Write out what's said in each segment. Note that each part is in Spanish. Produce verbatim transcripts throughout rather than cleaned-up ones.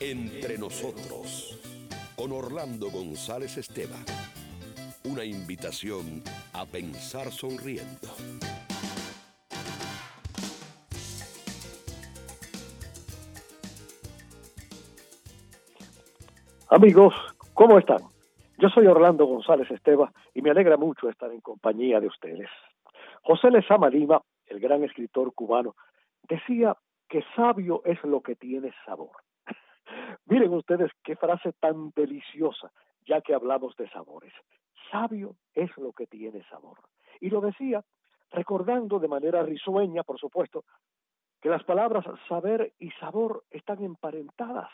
Entre nosotros, con Orlando González Esteban. Una invitación a pensar sonriendo. Amigos, ¿cómo están? Yo soy Orlando González Esteban y me alegra mucho estar en compañía de ustedes. José Lezama Lima, el gran escritor cubano, decía que sabio es lo que tiene sabor. Miren ustedes qué frase tan deliciosa, ya que hablamos de sabores. Sabio es lo que tiene sabor. Y lo decía recordando de manera risueña, por supuesto, que las palabras saber y sabor están emparentadas,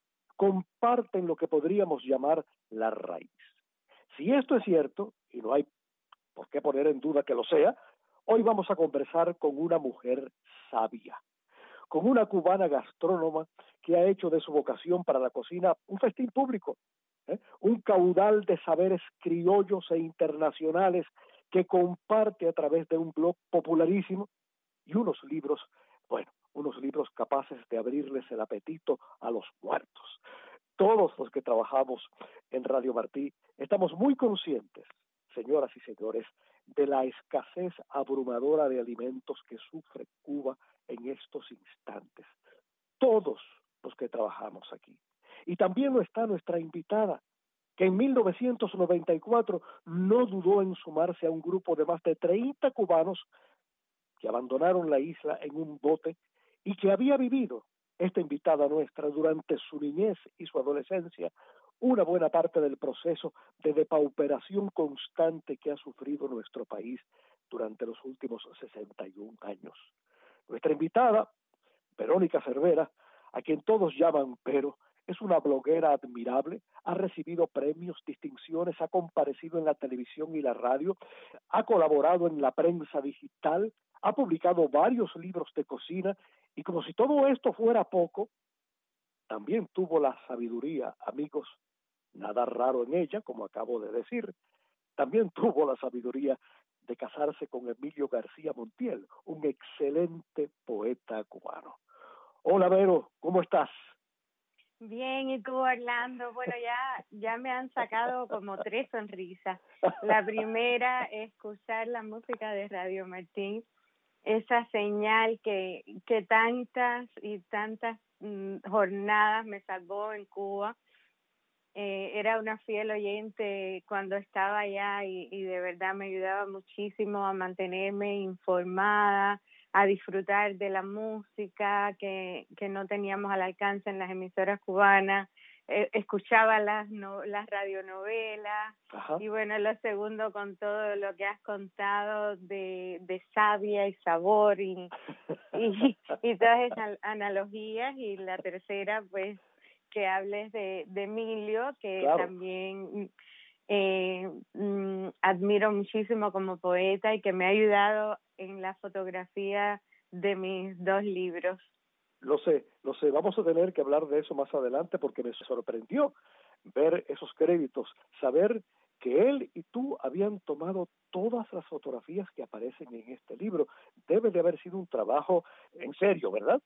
comparten lo que podríamos llamar la raíz. Si esto es cierto, y no hay por qué poner en duda que lo sea, hoy vamos a conversar con una mujer sabia, con una cubana gastrónoma que ha hecho de su vocación para la cocina un festín público, ¿eh? un caudal de saberes criollos e internacionales que comparte a través de un blog popularísimo y unos libros, bueno, unos libros capaces de abrirles el apetito a los muertos. Todos los que trabajamos en Radio Martí estamos muy conscientes, señoras y señores, de la escasez abrumadora de alimentos que sufre Cuba en estos instantes. Todos los que trabajamos aquí. Y también lo está nuestra invitada, que en mil novecientos noventa y cuatro no dudó en sumarse a un grupo de más de treinta cubanos que abandonaron la isla en un bote y que había vivido, esta invitada nuestra, durante su niñez y su adolescencia, una buena parte del proceso de depauperación constante que ha sufrido nuestro país durante los últimos sesenta y un años. Nuestra invitada, Verónica Cervera, a quien todos llaman Vero, es una bloguera admirable, ha recibido premios, distinciones, ha comparecido en la televisión y la radio, ha colaborado en la prensa digital, ha publicado varios libros de cocina y como si todo esto fuera poco, también tuvo la sabiduría, amigos, nada raro en ella, como acabo de decir, también tuvo la sabiduría de casarse con Emilio García Montiel, un excelente poeta cubano. Hola Vero, ¿cómo estás? Bien, ¿y tú, Orlando? Bueno, ya, ya me han sacado como tres sonrisas. La primera, escuchar la música de Radio Martí, esa señal que, que tantas y tantas mm, jornadas me salvó en Cuba. Eh, era una fiel oyente cuando estaba allá y, y de verdad me ayudaba muchísimo a mantenerme informada, a disfrutar de la música que, que no teníamos al alcance en las emisoras cubanas. Eh, escuchaba las no, las radionovelas. Ajá. Y bueno, lo segundo, con todo lo que has contado de, de savia y sabor y, y, y todas esas analogías, y la tercera, pues, que hables de, de Emilio, que claro. también eh, mm, admiro muchísimo como poeta y que me ha ayudado en la fotografía de mis dos libros. Lo sé, lo sé. Vamos a tener que hablar de eso más adelante porque me sorprendió ver esos créditos, saber que él y tú habían tomado todas las fotografías que aparecen en este libro. Debe de haber sido un trabajo en serio, ¿verdad?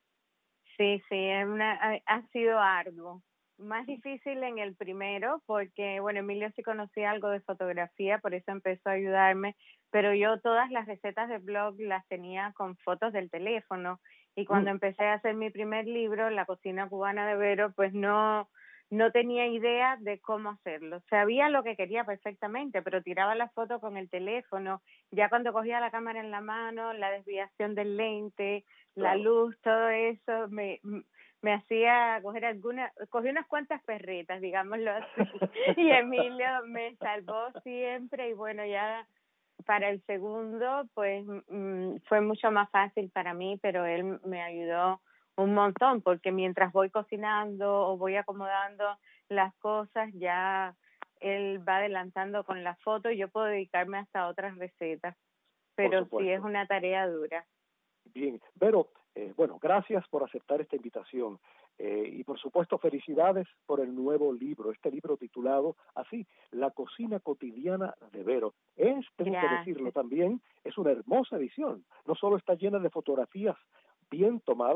Sí, sí, es una, ha, ha sido arduo. Más difícil en el primero porque, bueno, Emilio sí conocía algo de fotografía, por eso empezó a ayudarme, pero yo todas las recetas de blog las tenía con fotos del teléfono, y cuando mm. empecé a hacer mi primer libro, La cocina cubana de Vero, pues no, no tenía idea de cómo hacerlo. Sabía lo que quería perfectamente, pero tiraba la foto con el teléfono. Ya cuando cogía la cámara en la mano, la desviación del lente, la luz, todo eso me, me hacía coger algunas, cogí unas cuantas perretas, digámoslo así, y Emilio me salvó siempre. Y bueno, ya para el segundo, pues mm, fue mucho más fácil para mí, pero él me ayudó un montón, porque mientras voy cocinando o voy acomodando las cosas, ya él va adelantando con la foto y yo puedo dedicarme hasta a otras recetas, pero sí es una tarea dura. Bien, pero eh, bueno, gracias por aceptar esta invitación eh, y por supuesto felicidades por el nuevo libro, este libro titulado así, La cocina cotidiana de Vero. Es, tengo gracias. que decirlo también, es una hermosa edición, no solo está llena de fotografías bien tomadas,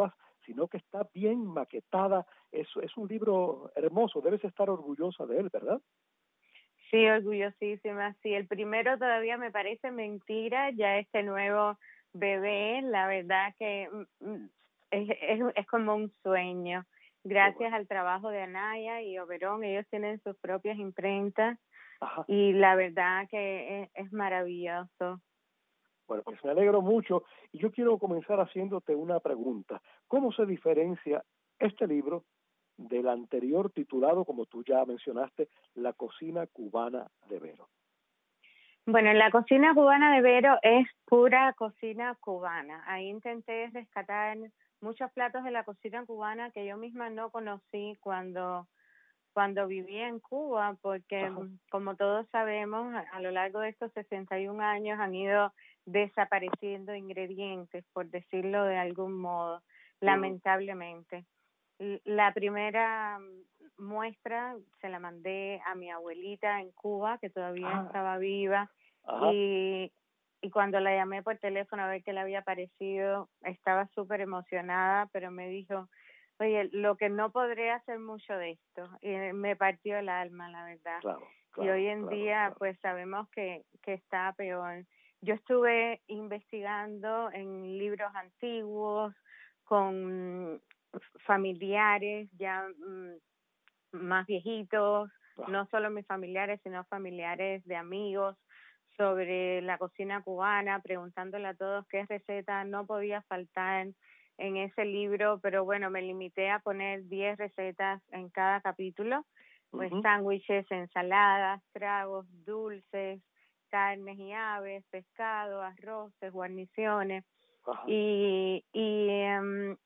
sino que está bien maquetada. Es, es un libro hermoso, debes estar orgullosa de él, ¿verdad? Sí, orgullosísima. Sí, el primero todavía me parece mentira, ya este nuevo bebé, la verdad que mm, es, es, es como un sueño. Gracias bueno. al trabajo de Anaya y Oberón, ellos tienen sus propias imprentas. Ajá. Y la verdad que es, es maravilloso. Bueno, pues me alegro mucho y yo quiero comenzar haciéndote una pregunta. ¿Cómo se diferencia este libro del anterior titulado, como tú ya mencionaste, La cocina cubana de Vero? Bueno, la cocina cubana de Vero es pura cocina cubana. Ahí intenté rescatar muchos platos de la cocina cubana que yo misma no conocí cuando cuando viví en Cuba, porque Ajá. como todos sabemos, a, a lo largo de estos sesenta y un años han ido desapareciendo ingredientes, por decirlo de algún modo, uh-huh. lamentablemente. La primera muestra se la mandé a mi abuelita en Cuba, que todavía ah. estaba viva, y, y cuando la llamé por teléfono a ver qué le había parecido, estaba súper emocionada, pero me dijo, oye, lo que no podré hacer mucho de esto, y me partió el alma, la verdad. Claro, claro, y hoy en claro, día, claro. pues sabemos que, que está peor. Yo estuve investigando en libros antiguos, con familiares ya mmm, más viejitos, wow. no solo mis familiares, sino familiares de amigos, sobre la cocina cubana, preguntándole a todos qué receta no podía faltar en ese libro, pero bueno, me limité a poner diez recetas en cada capítulo, pues uh-huh. sándwiches, ensaladas, tragos, dulces, carnes y aves, pescado, arroces, guarniciones, uh-huh. y, y um,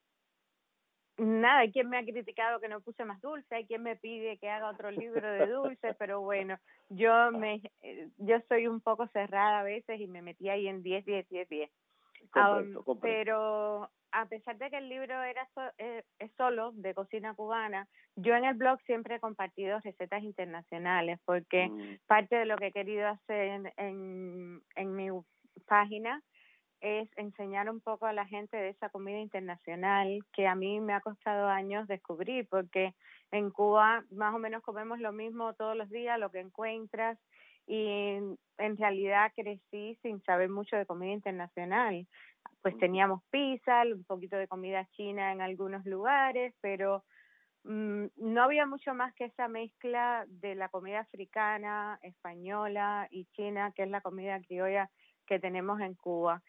nada, hay quien me ha criticado que no puse más dulce, hay quien me pide que haga otro libro de dulce, pero bueno, yo me yo soy un poco cerrada a veces y me metí ahí en diez, diez, diez, diez. Comprendo, Um, comprendo. Pero a pesar de que el libro era so, eh, es solo de cocina cubana, yo en el blog siempre he compartido recetas internacionales, porque mm. parte de lo que he querido hacer en, en, en mi página es enseñar un poco a la gente de esa comida internacional que a mí me ha costado años descubrir, porque en Cuba más o menos comemos lo mismo todos los días, lo que encuentras, y en realidad crecí sin saber mucho de comida internacional. Pues teníamos pizza, un poquito de comida china en algunos lugares, pero mmm, no había mucho más que esa mezcla de la comida africana, española y china, que es la comida criolla que tenemos en Cuba.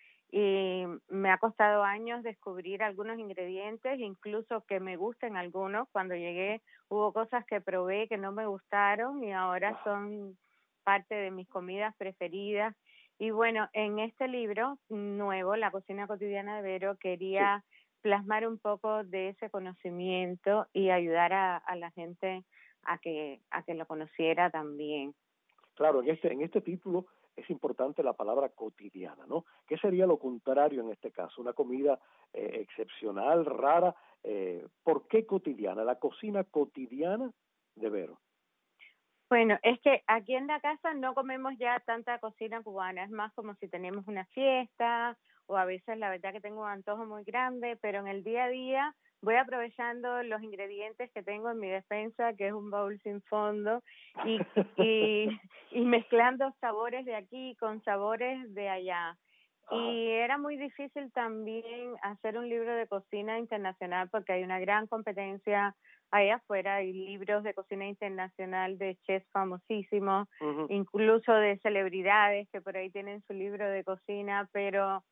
Y me ha costado años descubrir algunos ingredientes, incluso que me gusten algunos. Cuando llegué hubo cosas que probé que no me gustaron y ahora son parte de mis comidas preferidas. Y bueno, en este libro nuevo, La cocina cotidiana de Vero, quería sí. plasmar un poco de ese conocimiento y ayudar a, a la gente a que a que lo conociera también. Claro, en este en este título es importante la palabra cotidiana, ¿no? ¿Qué sería lo contrario en este caso? Una comida eh, excepcional, rara. Eh, ¿Por qué cotidiana? La cocina cotidiana de Vero. Bueno, es que aquí en la casa no comemos ya tanta cocina cubana, es más como si tenemos una fiesta o a veces la verdad que tengo un antojo muy grande, pero en el día a día voy aprovechando los ingredientes que tengo en mi despensa, que es un baúl sin fondo, y, y, y mezclando sabores de aquí con sabores de allá. Y era muy difícil también hacer un libro de cocina internacional porque hay una gran competencia allá afuera, hay libros de cocina internacional de chefs famosísimos, uh-huh. incluso de celebridades que por ahí tienen su libro de cocina, pero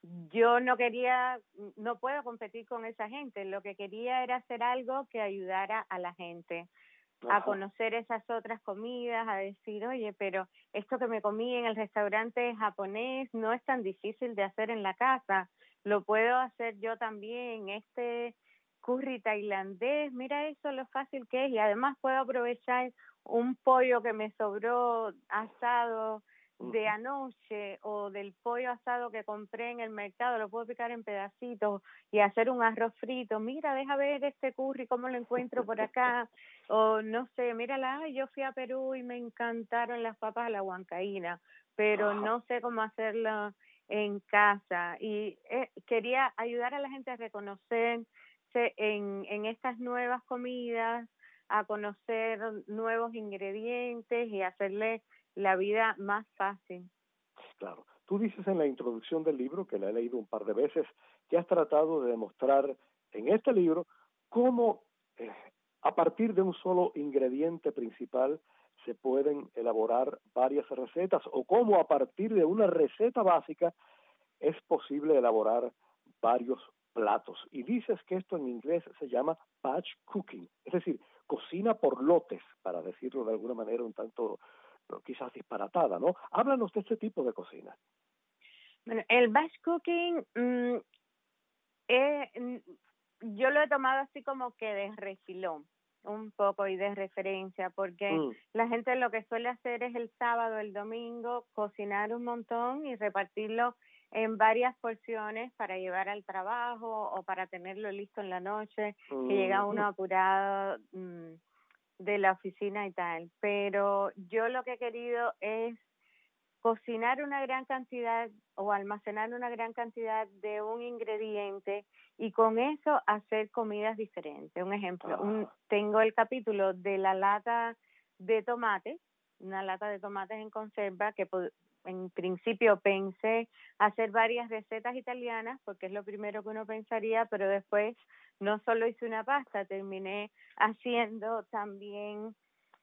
yo no quería, no puedo competir con esa gente, lo que quería era hacer algo que ayudara a la gente a conocer esas otras comidas, a decir, oye, pero esto que me comí en el restaurante japonés no es tan difícil de hacer en la casa, lo puedo hacer yo también, este curry tailandés, mira eso lo fácil que es, y además puedo aprovechar un pollo que me sobró asado de anoche o del pollo asado que compré en el mercado, lo puedo picar en pedacitos y hacer un arroz frito. Mira, deja ver este curry, cómo lo encuentro por acá. O no sé, mírala, yo fui a Perú y me encantaron las papas a la huancaína, pero no sé cómo hacerlo en casa y eh, quería ayudar a la gente a reconocerse en, en estas nuevas comidas, a conocer nuevos ingredientes y hacerle la vida más fácil. Claro. Tú dices en la introducción del libro, que la he leído un par de veces, que has tratado de demostrar en este libro cómo eh, a partir de un solo ingrediente principal se pueden elaborar varias recetas o cómo a partir de una receta básica es posible elaborar varios platos. Y dices que esto en inglés se llama batch cooking, es decir, cocina por lotes, para decirlo de alguna manera un tanto quizás disparatada, ¿no? Háblanos de este tipo de cocina. Bueno, el batch cooking, mmm, eh, yo lo he tomado así como que de refilón, un poco y de referencia, porque mm. la gente lo que suele hacer es el sábado, el domingo, cocinar un montón y repartirlo en varias porciones para llevar al trabajo o para tenerlo listo en la noche, mm. que llega uno apurado mmm, de la oficina y tal. Pero yo lo que he querido es cocinar una gran cantidad o almacenar una gran cantidad de un ingrediente y con eso hacer comidas diferentes. Un ejemplo, un, tengo el capítulo de la lata de tomates, una lata de tomates en conserva que en principio pensé hacer varias recetas italianas porque es lo primero que uno pensaría, pero después no solo hice una pasta, terminé haciendo también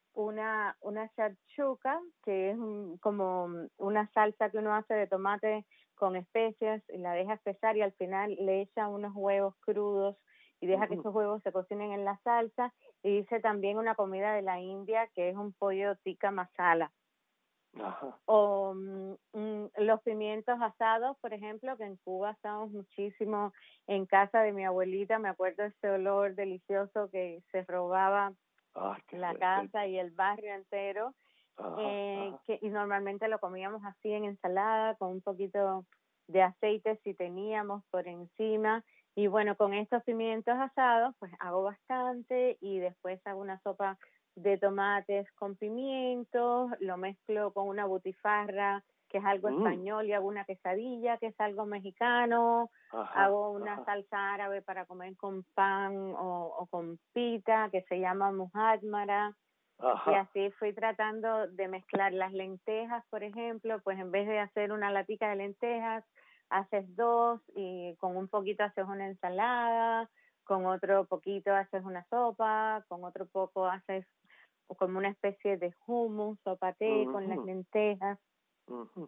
una una shakshuka, que es un, como una salsa que uno hace de tomate con especias y la deja espesar y al final le echa unos huevos crudos y deja uh-huh. que esos huevos se cocinen en la salsa. Y hice también una comida de la India que es un pollo tikka masala. Ajá. O mm, los pimientos asados, por ejemplo, que en Cuba asamos muchísimo en casa de mi abuelita. Me acuerdo de ese olor delicioso que se robaba Ay, la qué casa y el barrio entero. Ajá, eh, ajá. Que, y normalmente lo comíamos así en ensalada con un poquito de aceite si teníamos por encima. Y bueno, con estos pimientos asados pues hago bastante y después hago una sopa de tomates con pimientos, lo mezclo con una butifarra que es algo mm. español y hago una quesadilla que es algo mexicano. Ajá, hago una ajá. salsa árabe para comer con pan o, o con pita que se llama muhadmara. Ajá. Y así fui tratando de mezclar las lentejas, por ejemplo, pues en vez de hacer una latica de lentejas, haces dos y con un poquito haces una ensalada, con otro poquito haces una sopa, con otro poco haces como una especie de hummus o paté uh-huh. con las lentejas. Uh-huh.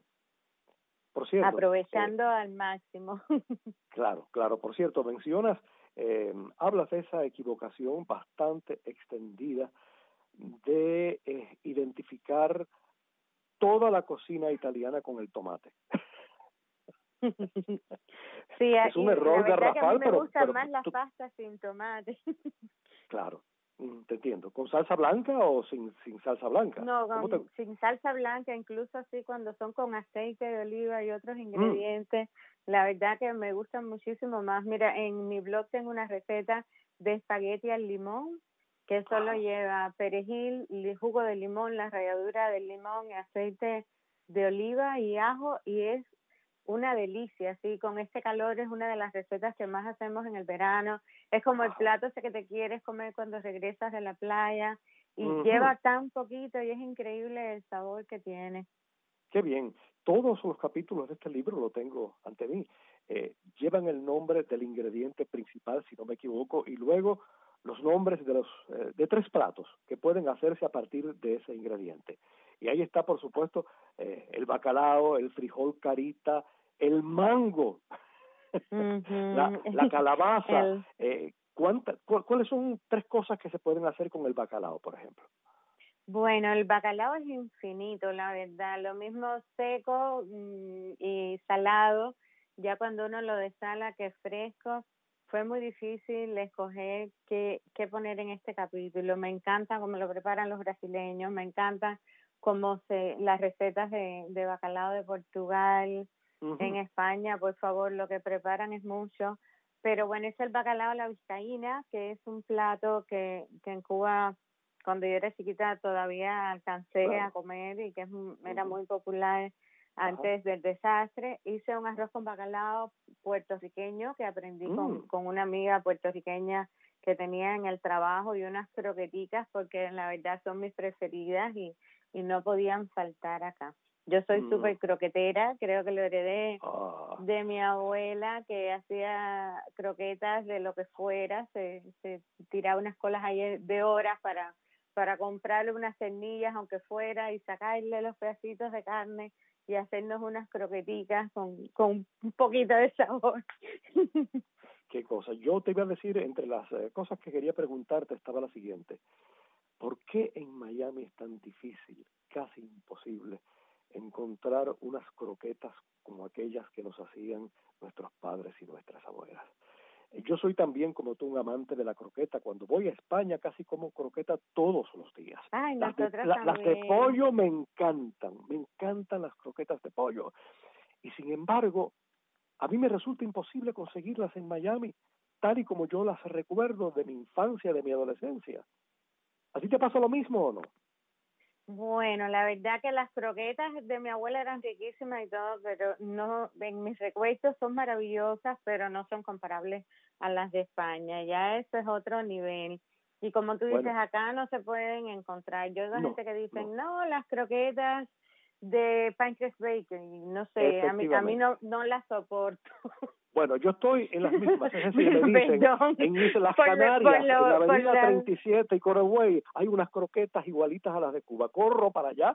Por cierto, aprovechando eh, al máximo. Claro, claro. Por cierto, mencionas, eh, hablas de esa equivocación bastante extendida de eh, identificar toda la cocina italiana con el tomate. Sí, es un error la garrafal, que a mí me pero, gusta pero más las tú... pastas sin tomate. Claro, te entiendo. ¿Con salsa blanca o sin sin salsa blanca? No, con, te... sin salsa blanca, incluso así cuando son con aceite de oliva y otros ingredientes. Mm. La verdad que me gustan muchísimo más. Mira, en mi blog tengo una receta de espagueti al limón que solo ah. lleva perejil, jugo de limón, la ralladura del limón, aceite de oliva y ajo y es una delicia, sí, con este calor es una de las recetas que más hacemos en el verano, es como el plato ese que te quieres comer cuando regresas de la playa y uh-huh. lleva tan poquito y es increíble el sabor que tiene. Qué bien, todos los capítulos de este libro lo tengo ante mí, eh, llevan el nombre del ingrediente principal, si no me equivoco, y luego los nombres de los eh, de tres platos que pueden hacerse a partir de ese ingrediente. Y ahí está, por supuesto, eh, el bacalao, el frijol carita, el mango, uh-huh. la, la calabaza. El... Eh, ¿cuánta, cu- ¿Cuáles son tres cosas que se pueden hacer con el bacalao, por ejemplo? Bueno, el bacalao es infinito, la verdad. Lo mismo seco mmm, y salado. Ya cuando uno lo desala, que es fresco, fue muy difícil escoger qué, qué poner en este capítulo. Me encanta cómo lo preparan los brasileños, me encanta cómo se las recetas de, de bacalao de Portugal, uh-huh. en España, por favor, lo que preparan es mucho. Pero bueno, es el bacalao a la vizcaína, que es un plato que, que en Cuba, cuando yo era chiquita, todavía alcancé claro. a comer y que es, era uh-huh. muy popular antes Ajá. del desastre. Hice un arroz con bacalao puertorriqueño que aprendí mm. con, con una amiga puertorriqueña que tenía en el trabajo, y unas croqueticas porque la verdad son mis preferidas y, y no podían faltar acá. Yo soy súper mm. croquetera, creo que lo heredé oh. de mi abuela, que hacía croquetas de lo que fuera, se, se tiraba unas colas ahí de horas para, para comprarle unas cernillas, aunque fuera, y sacarle los pedacitos de carne y hacernos unas croqueticas con, con un poquito de sabor. Qué cosa. Yo te iba a decir, entre las eh, cosas que quería preguntarte estaba la siguiente. ¿Por qué en Miami es tan difícil, casi imposible, encontrar unas croquetas como aquellas que nos hacían nuestros padres y nuestras abuelas? Yo soy también, como tú, un amante de la croqueta. Cuando voy a España casi como croqueta todos los días. Ay, las, de, la, las de pollo me encantan, me encantan las croquetas de pollo. Y sin embargo, a mí me resulta imposible conseguirlas en Miami, tal y como yo las recuerdo de mi infancia, de mi adolescencia. ¿A ti te pasa lo mismo o no? Bueno, la verdad que las croquetas de mi abuela eran riquísimas y todo, pero no, en mis recuerdos son maravillosas, pero no son comparables a las de España. Ya eso es otro nivel. Y como tú dices, bueno, acá no se pueden encontrar. Yo veo no, gente que dicen, no. no, las croquetas de Pancakes Bakery, no sé, a mí, a mí no, no las soporto. Bueno, yo estoy en las mismas, es decir, me dicen, Perdón, en Islas por Canarias, lo, por lo, en la avenida la... treinta y siete y Coraway, hay unas croquetas igualitas a las de Cuba. Corro para allá.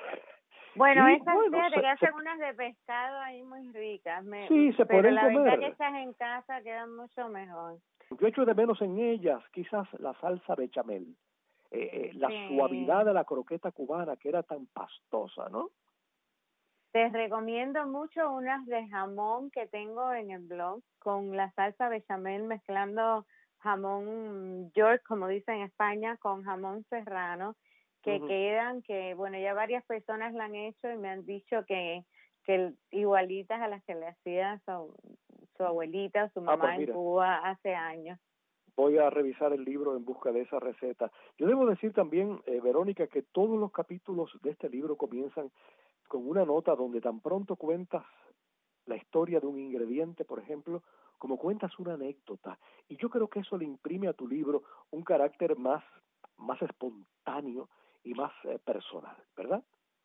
Bueno, y, esas, bueno, fíjate se, que hacen se, unas de pescado ahí muy ricas. Me, sí, se pero pueden la comer. verdad que estas en casa quedan mucho mejor. Yo echo de menos en ellas quizás la salsa bechamel, eh, eh, la sí. suavidad de la croqueta cubana que era tan pastosa, ¿no? Te recomiendo mucho unas de jamón que tengo en el blog con la salsa bechamel, mezclando jamón York, como dicen en España, con jamón serrano, que uh-huh. quedan, que bueno, ya varias personas la han hecho y me han dicho que, que igualitas a las que le hacía su, su abuelita o su mamá ah, pues en Cuba hace años. Voy a revisar el libro en busca de esa receta. Yo debo decir también, eh, Verónica, que todos los capítulos de este libro comienzan con una nota donde tan pronto cuentas la historia de un ingrediente, por ejemplo, como cuentas una anécdota. Y yo creo que eso le imprime a tu libro un carácter más, más espontáneo y más eh, personal, ¿verdad?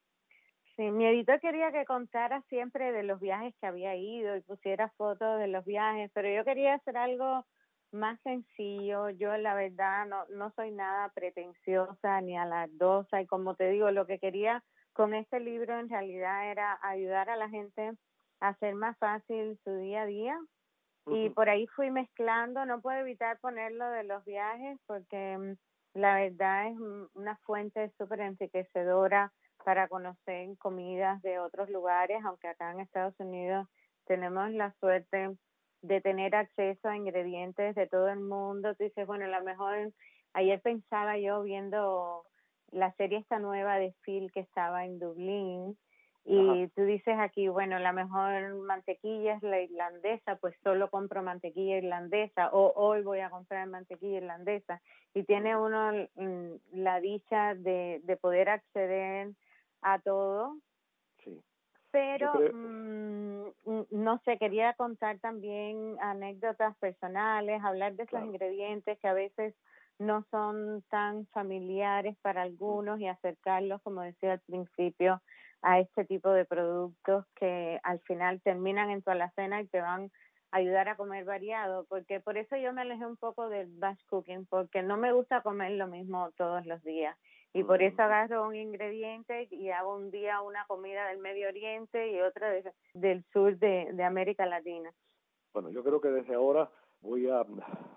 Sí, mi editor quería que contara siempre de los viajes que había ido y pusiera fotos de los viajes, pero yo quería hacer algo más sencillo. Yo la verdad no, no soy nada pretenciosa ni alardosa, y como te digo, lo que quería con este libro en realidad era ayudar a la gente a hacer más fácil su día a día. Uh-huh. Y por ahí fui mezclando, no puedo evitar ponerlo de los viajes porque um, la verdad es una fuente súper enriquecedora para conocer comidas de otros lugares, aunque acá en Estados Unidos tenemos la suerte de tener acceso a ingredientes de todo el mundo. Tú dices, bueno, a lo mejor ayer pensaba yo viendo la serie esta nueva de Phil que estaba en Dublín, y Ajá. tú dices aquí, bueno, la mejor mantequilla es la irlandesa, pues solo compro mantequilla irlandesa, o hoy voy a comprar mantequilla irlandesa, y tiene uno mm, la dicha de, de poder acceder a todo. Sí. Pero creo... mmm, no sé, quería contar también anécdotas personales, hablar de esos claro. ingredientes que a veces no son tan familiares para algunos y acercarlos, como decía al principio, a este tipo de productos que al final terminan en tu alacena y te van a ayudar a comer variado, porque por eso yo me alejé un poco del batch cooking, porque no me gusta comer lo mismo todos los días. Y por eso agarro un ingrediente y hago un día una comida del Medio Oriente y otra de, del sur de, de América Latina. Bueno, yo creo que desde ahora voy a,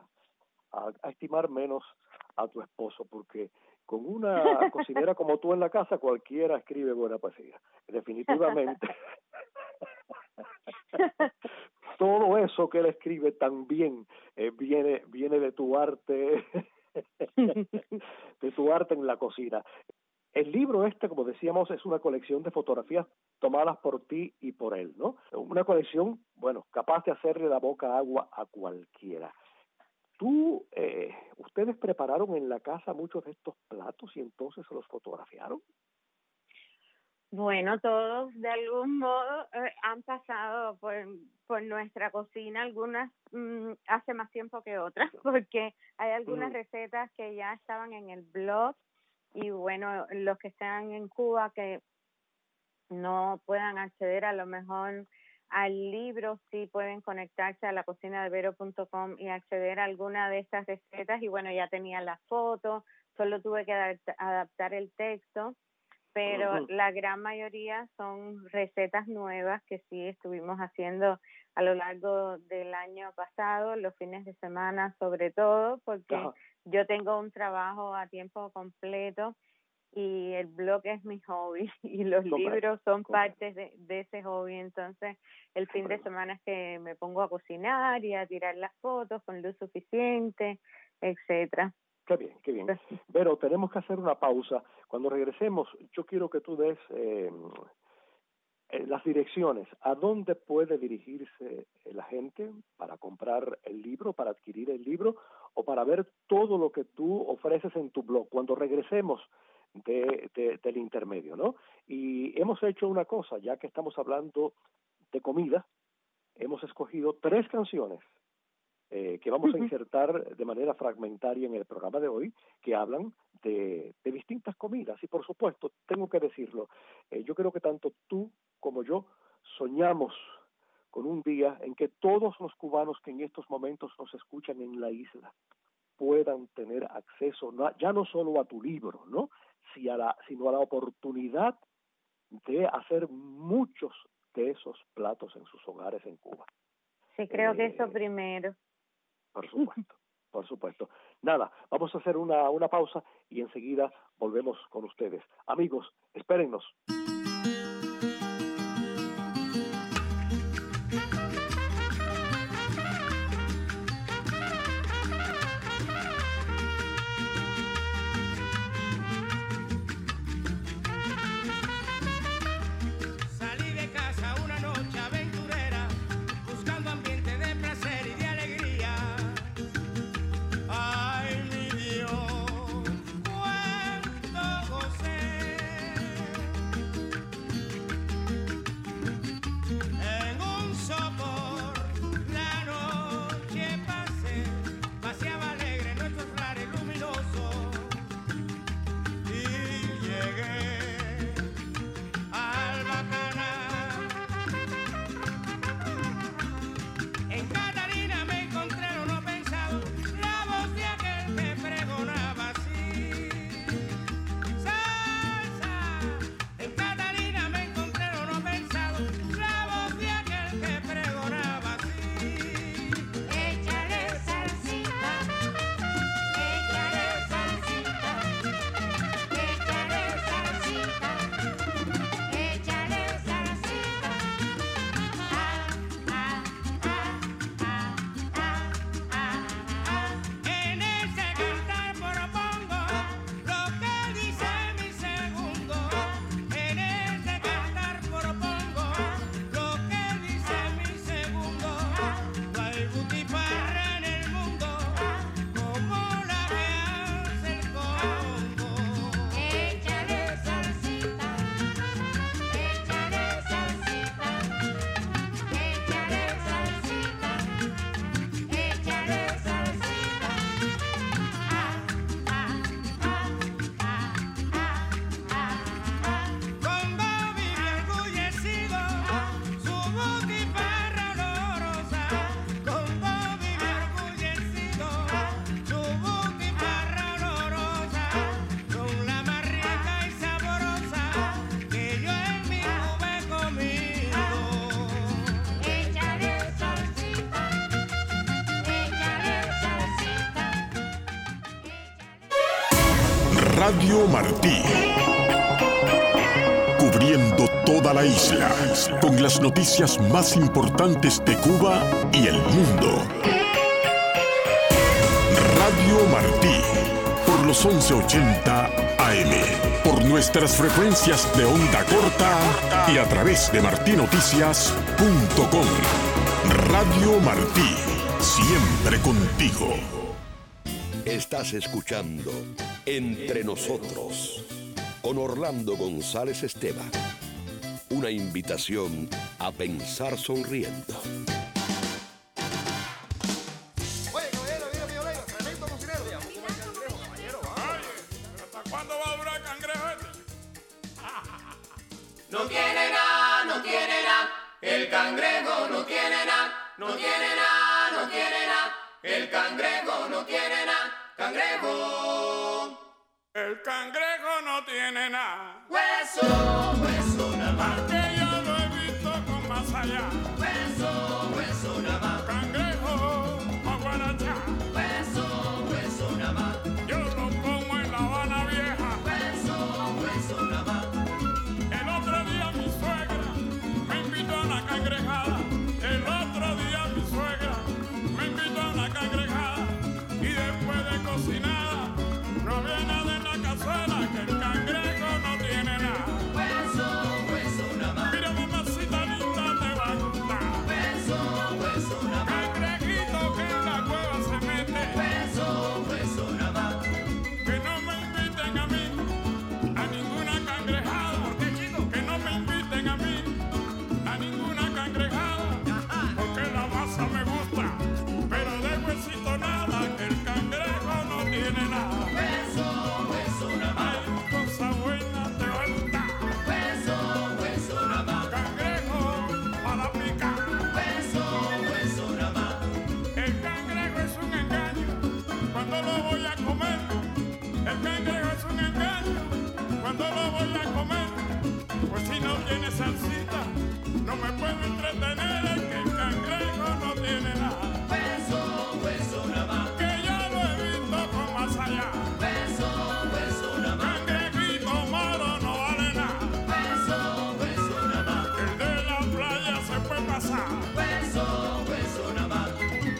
a, a estimar menos a tu esposo, porque con una cocinera como tú en la casa, cualquiera escribe buena poesía. Definitivamente. Todo eso que él escribe también eh, viene, viene de tu arte. de tu arte en la cocina. El libro este, como decíamos, es una colección de fotografías tomadas por ti y por él, ¿no? Una colección, bueno, capaz de hacerle la boca agua a cualquiera. Tú, eh, ¿ustedes prepararon en la casa muchos de estos platos y entonces se los fotografiaron? Bueno, todos de algún modo eh, han pasado por, por nuestra cocina, algunas mmm, hace más tiempo que otras, porque hay algunas mm. recetas que ya estaban en el blog y bueno, los que están en Cuba que no puedan acceder a lo mejor al libro, sí pueden conectarse a la cocina de vero punto com y acceder a alguna de estas recetas y bueno, ya tenía las fotos, solo tuve que adaptar, adaptar el texto, pero uh-huh. la gran mayoría son recetas nuevas que sí estuvimos haciendo a lo largo del año pasado, los fines de semana sobre todo, porque uh-huh. yo tengo un trabajo a tiempo completo y el blog es mi hobby y los Comprendo. libros son Comprendo. partes de, de ese hobby, entonces el fin Comprendo. de semana es que me pongo a cocinar y a tirar las fotos con luz suficiente, etcétera. Qué bien, qué bien. Pero tenemos que hacer una pausa. Cuando regresemos, yo quiero que tú des eh, eh, las direcciones. ¿A dónde puede dirigirse la gente para comprar el libro, para adquirir el libro o para ver todo lo que tú ofreces en tu blog? Cuando regresemos de, de, del intermedio, ¿no? Y hemos hecho una cosa, ya que estamos hablando de comida, hemos escogido tres canciones Eh, que vamos a insertar de manera fragmentaria en el programa de hoy, que hablan de, de distintas comidas. Y por supuesto, tengo que decirlo, eh, yo creo que tanto tú como yo soñamos con un día en que todos los cubanos que en estos momentos nos escuchan en la isla puedan tener acceso, no, ya no solo a tu libro, ¿no? Si a la, sino a la oportunidad de hacer muchos de esos platos en sus hogares en Cuba. Sí, creo eh, que eso primero. Por supuesto, por supuesto. Nada, vamos a hacer una, una pausa y enseguida volvemos con ustedes. Amigos, espérennos. Radio Martí, cubriendo toda la isla con las noticias más importantes de Cuba y el mundo. Radio Martí, por los once ochenta A M, por nuestras frecuencias de onda corta y a través de martí noticias punto com. Radio Martí, siempre contigo. Estás escuchando Entre Nosotros con Orlando González Esteban. una invitación a pensar sonriendo. Oye, caballero, mira, mira, mira, tremendo cocinero. Caballero, Oye, ¿pero hasta cuándo va a durar cangrejo este? No tiene nada, no tiene nada, el cangrejo no tiene nada, no tiene nada, no tiene nada, el cangrejo no tiene nada, cangrejo. El cangrejo no tiene nada, Hueso, hueso nada más, que yo lo he visto con más allá. hueso, hueso nada más, Cangrejo, maguaracha, hueso, hueso nada más, yo lo como en La Habana Vieja. hueso, hueso nada más, El otro día mi suegra me invitó a una cangrejada. El otro día mi suegra me invitó a una cangrejada. Y después de cocinada, no había nada en la cazuela, que el cangrejo no tiene nada. hueso, hueso nada más, Mira, mamacita linda, te va a gustar. hueso, hueso nada más, Cangrejito que en la cueva se mete. hueso, hueso nada más. Que no me inviten a mí a ninguna cangrejada. ¿Por qué, chico? Que no me inviten a mí a ninguna cangrejada. Porque la masa me gusta, pero de huesito nada, que el cangrejo no tiene nada. Hueso, hueso nada más, Ay, cosa buena te va a gustar. hueso, hueso nada más, Cangrejo para picar. hueso, hueso nada más, El cangrejo es un engaño cuando lo voy a comer. El cangrejo es un engaño cuando lo voy a comer. Pues si no tiene salsita, no me puedo entretener. Es que el cangrejo no tiene nada, hueso, hueso nada más, que yo lo he visto con más allá. hueso, hueso nada más, Cangrejito malo no vale nada, hueso, hueso nada más, el de la playa se puede pasar. hueso, hueso nada más.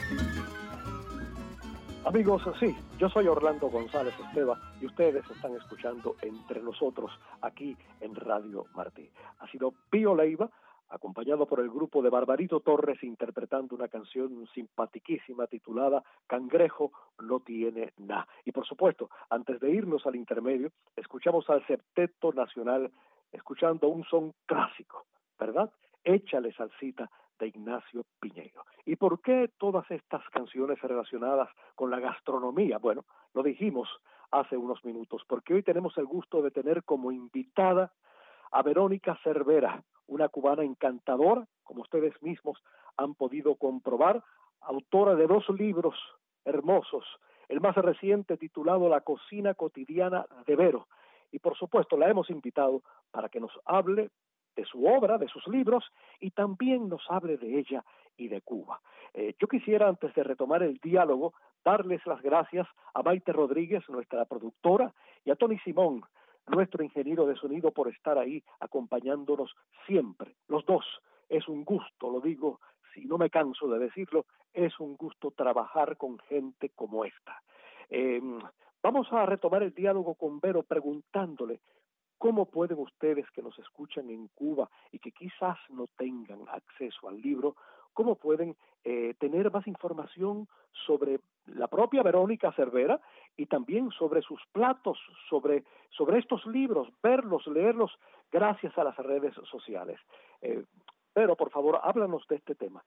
Amigos, sí, yo soy Orlando González Esteva y ustedes están escuchando Entre Nosotros aquí en Radio Martí. Ha sido Pío Leiva, acompañado por el grupo de Barbarito Torres, interpretando una canción simpatiquísima titulada Cangrejo no tiene nada. Y por supuesto, antes de irnos al intermedio, escuchamos al Septeto Nacional escuchando un son clásico, ¿verdad? Échale salsita, de Ignacio Piñeiro. ¿Y por qué todas estas canciones relacionadas con la gastronomía? Bueno, lo dijimos hace unos minutos, porque hoy tenemos el gusto de tener como invitada a Verónica Cervera, una cubana encantadora, como ustedes mismos han podido comprobar, autora de dos libros hermosos, el más reciente titulado La cocina cotidiana de Vero, y por supuesto la hemos invitado para que nos hable de su obra, de sus libros, y también nos hable de ella y de Cuba. Eh, yo quisiera, antes de retomar el diálogo, darles las gracias a Maite Rodríguez, nuestra productora, y a Tony Simón, nuestro ingeniero de sonido, por estar ahí acompañándonos siempre. Los dos, es un gusto, lo digo, si no me canso de decirlo, es un gusto trabajar con gente como esta. Eh, vamos a retomar el diálogo con Vero preguntándole ¿cómo pueden ustedes que nos escuchan en Cuba y que quizás no tengan acceso al libro, cómo pueden eh, tener más información sobre la propia Verónica Cervera y también sobre sus platos, sobre, sobre estos libros, verlos, leerlos gracias a las redes sociales? Eh, pero, por favor, háblanos de este tema.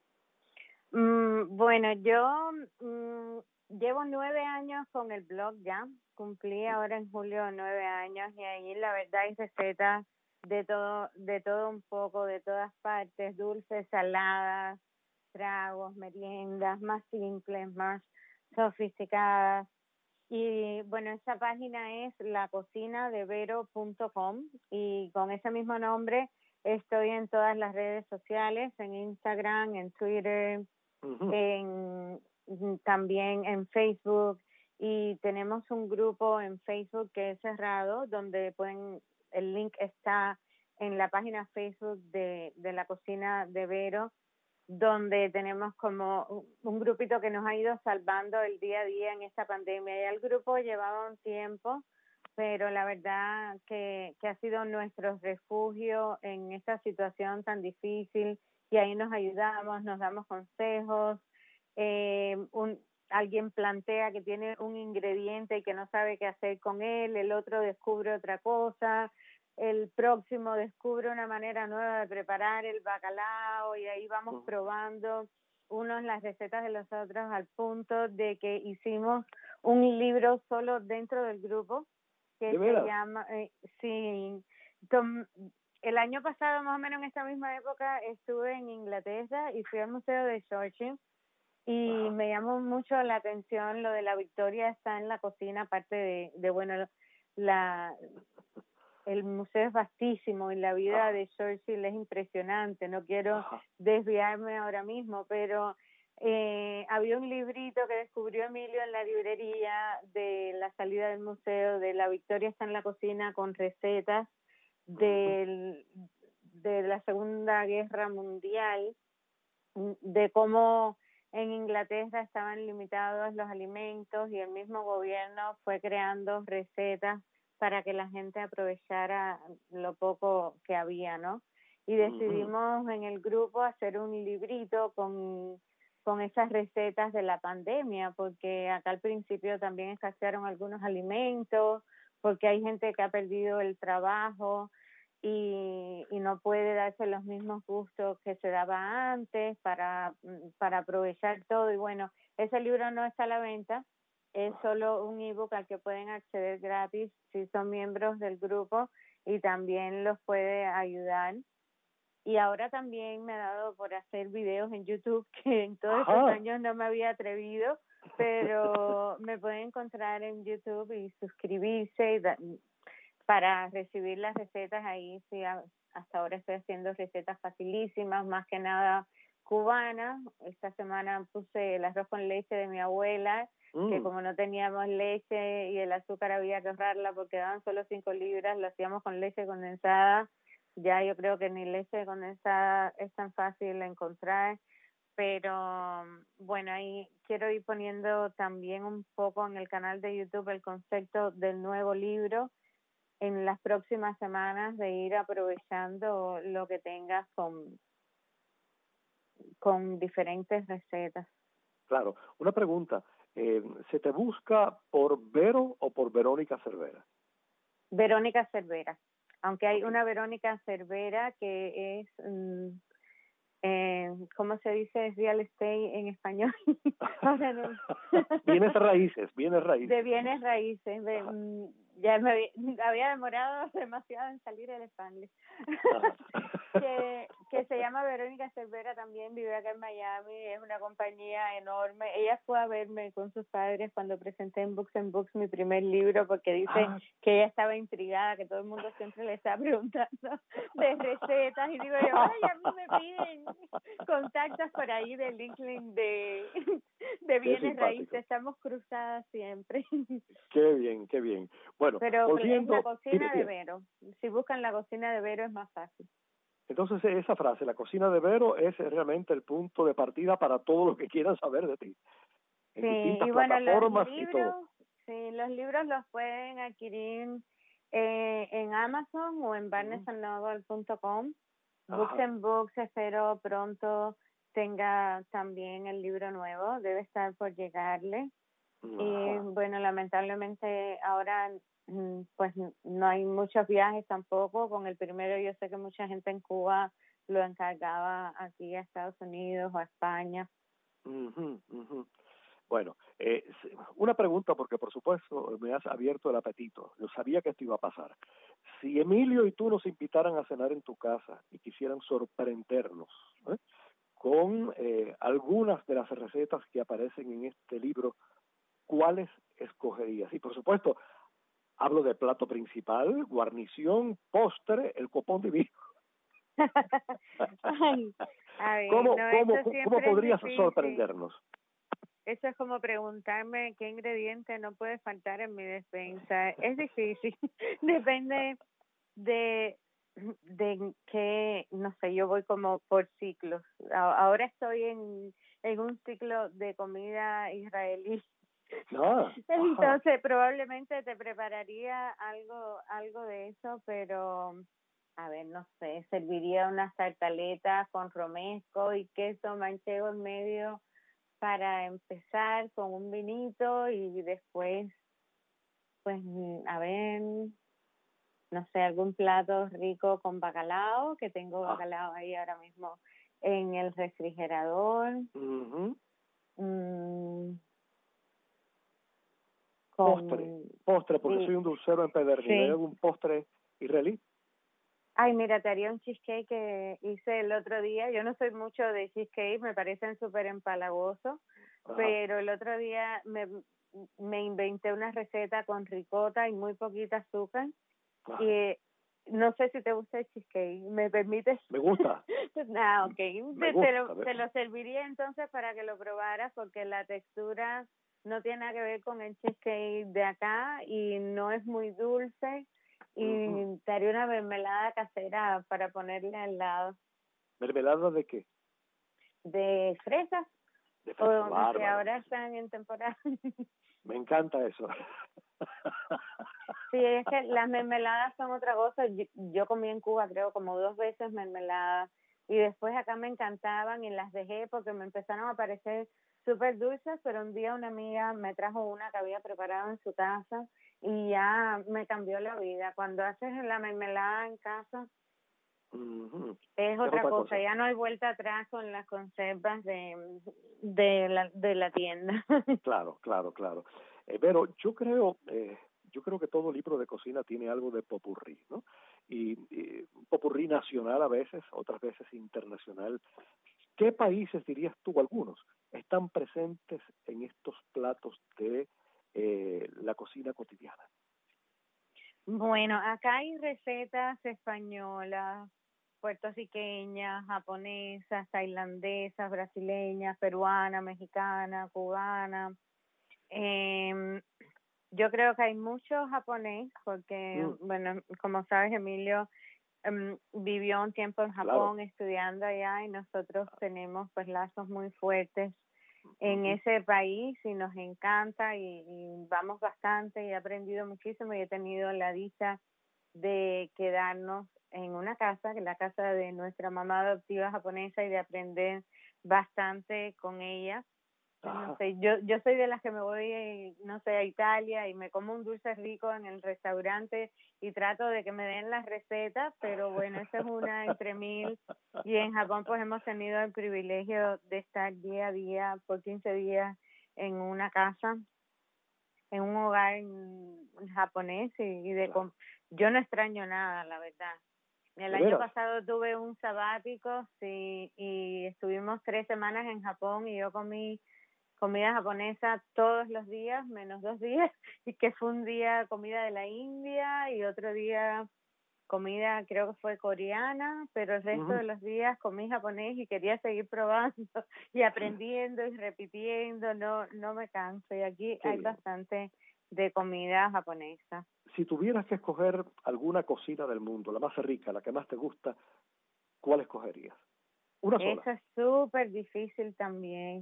Mm, bueno, yo mm, llevo nueve años con el blog ya. Cumplí ahora en julio nueve años y ahí la verdad hay recetas de todo, de todo un poco, de todas partes, dulces, saladas, tragos, meriendas, más simples, más sofisticadas. Y bueno, esa página es la cocina de vero punto com y con ese mismo nombre estoy en todas las redes sociales, en Instagram, en Twitter, uh-huh. en, también en Facebook. Y tenemos un grupo en Facebook que es cerrado, donde pueden, el link está en la página Facebook de, de la cocina de Vero, donde tenemos como un grupito que nos ha ido salvando el día a día en esta pandemia. Ya el grupo llevaba un tiempo, pero la verdad que, que ha sido nuestro refugio en esta situación tan difícil, y ahí nos ayudamos, nos damos consejos, eh, un alguien plantea que tiene un ingrediente y que no sabe qué hacer con él, el otro descubre otra cosa, el próximo descubre una manera nueva de preparar el bacalao y ahí vamos uh-huh. probando unos las recetas de los otros al punto de que hicimos un libro solo dentro del grupo que se veras? llama, eh, sí, tom, el año pasado más o menos en esta misma época estuve en Inglaterra y fui al Museo de Churchill y uh-huh. me llamó mucho la atención lo de la victoria está en la cocina, aparte de, de bueno, la... el museo es vastísimo y la vida ah. de Churchill es impresionante. No quiero Ajá. desviarme ahora mismo, pero eh, había un librito que descubrió Emilio en la librería de la salida del museo, de la victoria está en la cocina, con recetas del, de la Segunda Guerra Mundial, de cómo en Inglaterra estaban limitados los alimentos y el mismo gobierno fue creando recetas para que la gente aprovechara lo poco que había, ¿no? Y decidimos uh-huh. en el grupo hacer un librito con, con esas recetas de la pandemia, porque acá al principio también escasearon algunos alimentos, porque hay gente que ha perdido el trabajo y, y no puede darse los mismos gustos que se daba antes para, para aprovechar todo. Y bueno, ese libro no está a la venta, es solo un ebook al que pueden acceder gratis si son miembros del grupo y también los puede ayudar. Y ahora también me ha dado por hacer videos en YouTube, que en todos Ajá. estos años no me había atrevido, pero me pueden encontrar en YouTube y suscribirse y da, para recibir las recetas. Ahí sí, hasta ahora estoy haciendo recetas facilísimas, más que nada cubanas. Esta semana puse el arroz con leche de mi abuela, Mm. que como no teníamos leche y el azúcar había que ahorrarla porque daban solo cinco libras, lo hacíamos con leche condensada. Ya yo creo que ni leche condensada es tan fácil de encontrar, pero bueno, ahí quiero ir poniendo también un poco en el canal de YouTube el concepto del nuevo libro en las próximas semanas, de ir aprovechando lo que tengas con, con diferentes recetas. Claro, una pregunta. Eh, ¿Se te busca por Vero o por Verónica Cervera? Verónica Cervera, aunque hay una Verónica Cervera que es, um, eh, ¿cómo se dice? Real estate en español. Ahora no. Bienes raíces, bienes raíces. De bienes raíces. De, um, ya me había, había demorado demasiado en salir el Spanglish. que, que se llama Verónica Cervera, también vive acá en Miami, es una compañía enorme. Ella fue a verme con sus padres cuando presenté en Books and Books mi primer libro, porque dice ah. que ella estaba intrigada, que todo el mundo siempre le está preguntando de recetas, y digo yo, ay, a mí me piden contactos por ahí de LinkedIn de, de bienes raíces, estamos cruzadas siempre. Qué bien, qué bien. Bueno, pero volviendo, es la cocina dime, de Vero, si buscan la cocina de Vero es más fácil. Entonces esa frase, la cocina de Vero, es realmente el punto de partida para todo lo que quieran saber de ti. En sí, distintas y bueno, plataformas los libros, y todo. Sí, los libros los pueden adquirir eh, en Amazon o en barnes and noble punto com. Books and Books, espero pronto tenga también el libro nuevo, debe estar por llegarle. Ajá. Y bueno, lamentablemente ahora pues no hay muchos viajes tampoco. Con el primero yo sé que mucha gente en Cuba lo encargaba aquí a Estados Unidos o a España. Uh-huh, uh-huh. Bueno, eh, una pregunta, porque por supuesto me has abierto el apetito. Yo sabía que esto iba a pasar. Si Emilio y tú nos invitaran a cenar en tu casa y quisieran sorprendernos ¿eh? con eh, algunas de las recetas que aparecen en este libro, ¿cuáles escogerías? Y por supuesto, hablo de plato principal, guarnición, postre, el copón divino. Ay, a ver, ¿Cómo, no, cómo, ¿cómo podrías es sorprendernos? Eso es como preguntarme qué ingrediente no puede faltar en mi despensa. Es difícil. Depende de de qué, no sé, yo voy como por ciclos. Ahora estoy en, en un ciclo de comida israelí. No. Entonces probablemente te prepararía algo algo de eso, pero a ver, no sé, serviría unas tartaletas con romesco y queso manchego en medio para empezar con un vinito y después, pues, a ver, no sé, algún plato rico con bacalao, que tengo Ah. bacalao ahí ahora mismo en el refrigerador. Ujú. Mm, con, Postre, postre, porque sí. soy un dulcero empedernido. Sí. ¿Hay algún postre israelí? Ay, mira, te haría un cheesecake que hice el otro día. Yo no soy mucho de cheesecake, me parecen súper empalagosos, Ajá. pero el otro día me, me inventé una receta con ricota y muy poquita azúcar. Ajá. Y no sé si te gusta el cheesecake. ¿Me permites? Me gusta. Ah, ok. Me Te, te lo, gusta. te lo serviría entonces para que lo probaras, porque la textura no tiene nada que ver con el cheesecake de acá y no es muy dulce. Y Ujú. te haría una mermelada casera para ponerle al lado. ¿Mermelada de qué? De fresas, De o fresa. que Bárbaro. ahora están en temporada. Me encanta eso. Sí, es que las mermeladas son otra cosa. Yo, yo comí en Cuba, creo, como dos veces mermelada. Y después acá me encantaban y las dejé porque me empezaron a parecer súper dulces, pero un día una amiga me trajo una que había preparado en su casa y ya me cambió la vida. Cuando haces la mermelada en casa, Ujú. es otra cosa. Ya no hay vuelta atrás con las conservas de, de, la, de la tienda. Claro, claro, claro. Eh, pero yo creo, eh, yo creo que todo libro de cocina tiene algo de popurrí, ¿no? Y, y popurrí nacional a veces, otras veces internacional. ¿Qué países, dirías tú, algunos, están presentes en estos platos de eh, la cocina cotidiana? Bueno, acá hay recetas españolas, puertorriqueñas, japonesas, tailandesas, brasileñas, peruanas, mexicanas, cubanas. Eh, yo creo que hay mucho japonés porque, Mm. bueno, como sabes, Emilio um, vivió un tiempo en Japón Claro. estudiando allá y nosotros tenemos pues lazos muy fuertes en Ujú. ese país y nos encanta y, y vamos bastante y he aprendido muchísimo y he tenido la dicha de quedarnos en una casa, que es la casa de nuestra mamá adoptiva japonesa, y de aprender bastante con ella. Ajá. No sé, yo yo soy de las que me voy, no sé, a Italia y me como un dulce rico en el restaurante y trato de que me den las recetas, pero bueno, esa es una entre mil. Y en Japón pues hemos tenido el privilegio de estar día a día por quince días en una casa, en un hogar japonés y, y de Claro. yo no extraño nada, la verdad. El ¿De año veras? pasado tuve un sabático, sí, y estuvimos tres semanas en Japón y yo comí comida japonesa todos los días, menos dos días, y que fue un día comida de la India y otro día comida, creo que fue coreana, pero el resto Ujú. de los días comí japonés y quería seguir probando y aprendiendo y repitiendo, no no me canso. Y aquí Qué hay bien. bastante de comida japonesa. Si tuvieras que escoger alguna cocina del mundo, la más rica, la que más te gusta, ¿cuál escogerías? Una sola. Eso es súper difícil también,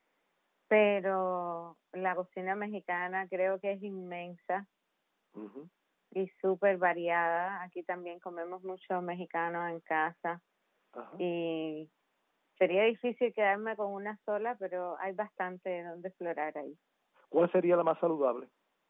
pero la cocina mexicana creo que es inmensa Ujú. y súper variada. Aquí también comemos mucho mexicano en casa Ajá. y sería difícil quedarme con una sola, pero hay bastante de donde explorar ahí. ¿Cuál sería la más saludable?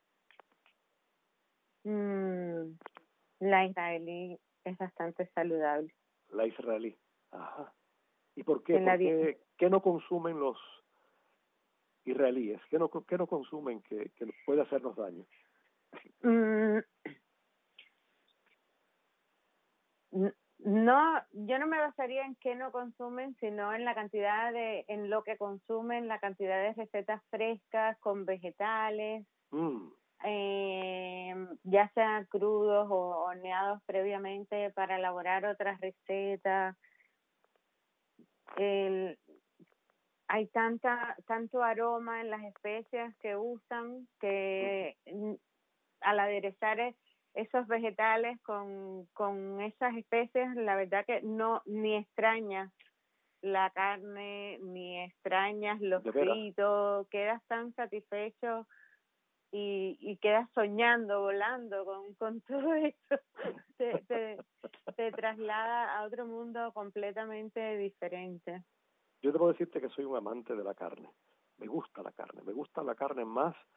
Mm, la israelí es bastante saludable. La israelí. Ajá. ¿Y por qué? En la ¿Por di- qué, qué no consumen los israelíes? ¿Qué no, qué no consumen que, que puede hacernos daño? Mm, n- no, yo no me basaría en qué no consumen, sino en la cantidad de, en lo que consumen, la cantidad de recetas frescas con vegetales, Mm. eh, ya sean crudos o horneados previamente para elaborar otras recetas. El, hay tanta tanto aroma en las especias que usan que mm, al aderezar es- esos vegetales con, con esas especies, la verdad que no ni extrañas la carne, ni extrañas los ¿De veras? fritos, quedas tan satisfecho y, y quedas soñando, volando con, con todo eso. te, te, te traslada a otro mundo completamente diferente. Yo debo decirte que soy un amante de la carne. Me gusta la carne. Me gusta la carne más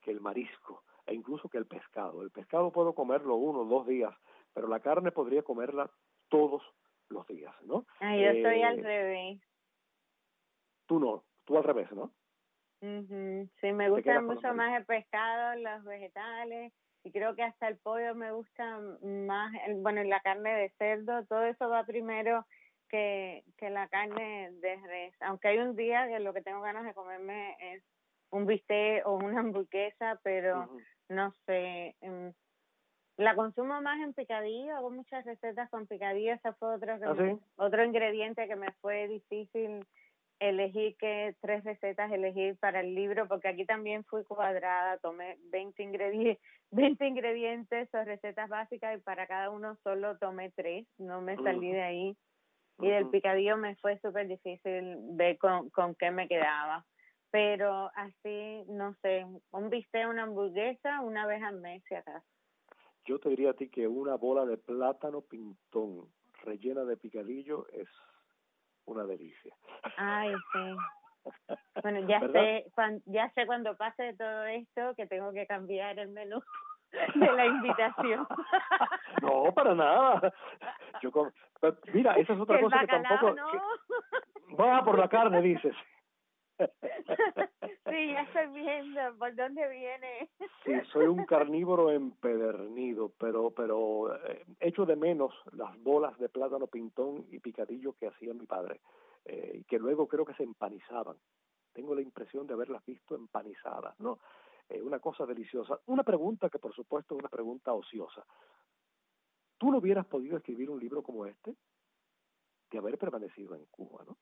que el marisco e incluso que el pescado. El pescado puedo comerlo uno o dos días, pero la carne podría comerla todos los días, ¿no? Ay, yo Eh, soy al revés. Tú no, tú al revés, ¿no? Uh-huh. Sí, me Te gusta quedas con mucho los más el pescado, los vegetales, y creo que hasta el pollo me gusta más, el, bueno, y la carne de cerdo, todo eso va primero que, que la carne de res. Aunque hay un día que lo que tengo ganas de comerme es un bistec o una hamburguesa, pero Uh-huh. no sé, um, la consumo más en picadillo, hago muchas recetas con picadillo, ese fue otro, que ¿Ah, me, sí? otro ingrediente que me fue difícil elegir qué tres recetas elegir para el libro, porque aquí también fui cuadrada, tomé veinte ingredientes, veinte ingredientes o recetas básicas y para cada uno solo tomé tres, no me salí Uh-huh. de ahí. Y del Uh-huh. picadillo me fue súper difícil ver con, con qué me quedaba. Pero así, no sé, un bistec, una hamburguesa, una vez al mes, si acaso. Yo te diría a ti que una bola de plátano pintón rellena de picadillo es una delicia. Ay, sí. Bueno, ya ¿Verdad? sé, cuan, ya sé cuando pase todo esto que tengo que cambiar el menú de la invitación. No, para nada. Yo con, pero mira, esa es otra Que el cosa que bacalao, tampoco... ¿no? que- va por la carne, dices. Sí, ya estoy viendo por dónde viene. Sí, soy un carnívoro empedernido, pero pero eh, echo de menos las bolas de plátano pintón y picadillo que hacía mi padre, eh, y que luego creo que se empanizaban. Tengo la impresión de haberlas visto empanizadas, ¿no? Eh, una cosa deliciosa. Una pregunta que por supuesto es una pregunta ociosa. ¿Tú no hubieras podido escribir un libro como este de haber permanecido en Cuba, no?